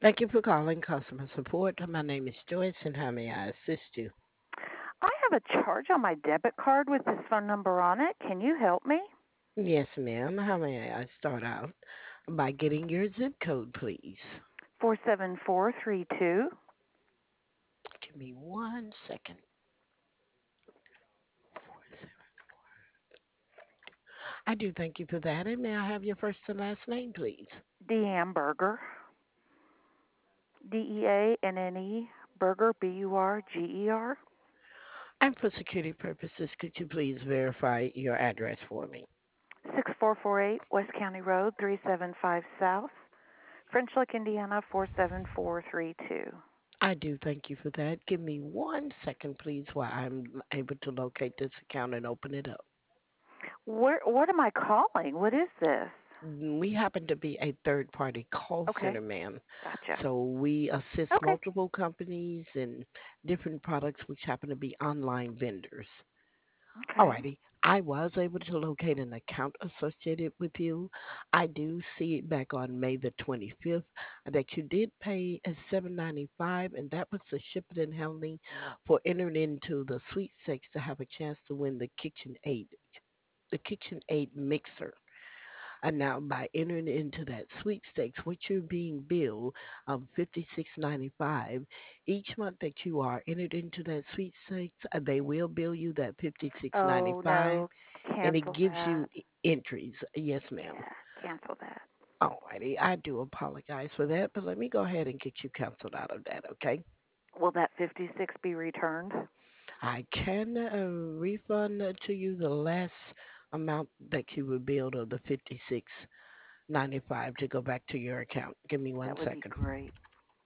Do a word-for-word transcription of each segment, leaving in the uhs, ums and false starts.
Thank you for calling customer support. My name is Joyce, and how may I assist you? I have a charge on my debit card with this phone number on it. Can you help me? Yes, ma'am. How may I start out by getting your zip code, please? four seven four three two. Give me one second. I do thank you for that. And may I have your first and last name, please? Deanne Burger. D E A N N E Burger, B U R G E R. And for security purposes, could you please verify your address for me? six four four eight West County Road, three seven five South, French Lick, Indiana, four seven four three two. I do thank you for that. Give me one second, please, while I'm able to locate this account and open it up. Where, what am I calling? What is this? We happen to be a third party call Okay, center, ma'am. gotcha. So we assist Okay, multiple companies and different products which happen to be online vendors. okay. Alrighty. I was able to locate an account associated with you. I do see it back on May the twenty-fifth that you did pay a seven ninety-five, and that was the shipping and handling for entering into the sweepstakes to have a chance to win the KitchenAid the KitchenAid mixer. And now by entering into that sweepstakes, what you're being billed of fifty six ninety five each month that you are entered into that sweepstakes, uh, they will bill you that fifty six ninety Oh, five, no. and it Cancel gives that. you e- entries. Yes, ma'am. Yeah, cancel that. Alrighty, I do apologize for that, but let me go ahead and get you canceled out of that, okay? Will that fifty-six be returned? I can uh, refund uh, to you the last amount that you were billed of the fifty six ninety five to go back to your account. Give me one That would be second. great.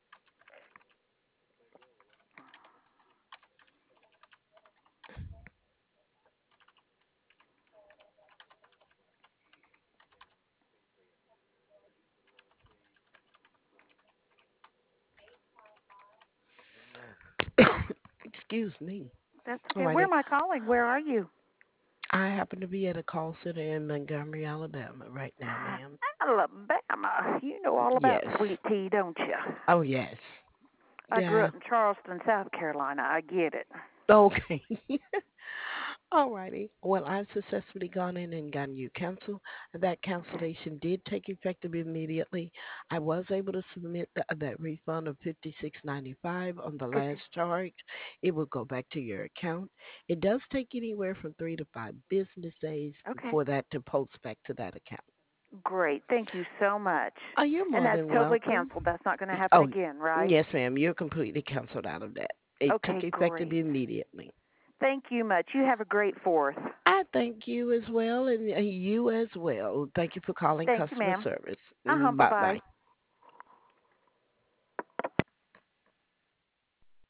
Excuse me. That's okay. Where Alrighty. am I calling? Where are you? I happen to be at a call center in Montgomery, Alabama right now, ma'am. Alabama. You know all about Yes. sweet tea, don't you? Oh, yes. I grew Yeah. up in Charleston, South Carolina. I get it. Okay. Alrighty. Well, I've successfully gone in and gotten you canceled. That Okay. cancellation did take effect immediately. I was able to submit the, that refund of fifty six ninety five on the Good. last charge. It will go back to your account. It does take anywhere from three to five business days Okay. for that to post back to that account. Great. Thank you so much. Oh, you're And more that's than totally welcome. canceled. That's not going to happen Oh, again, right? yes, ma'am. You're completely canceled out of that. It took Okay, effect great. immediately. Thank you much. You have a great fourth. I thank you as well, and uh, you as well. Thank you for calling Thank you, customer ma'am. service. Uh huh. Bye Bye bye. bye.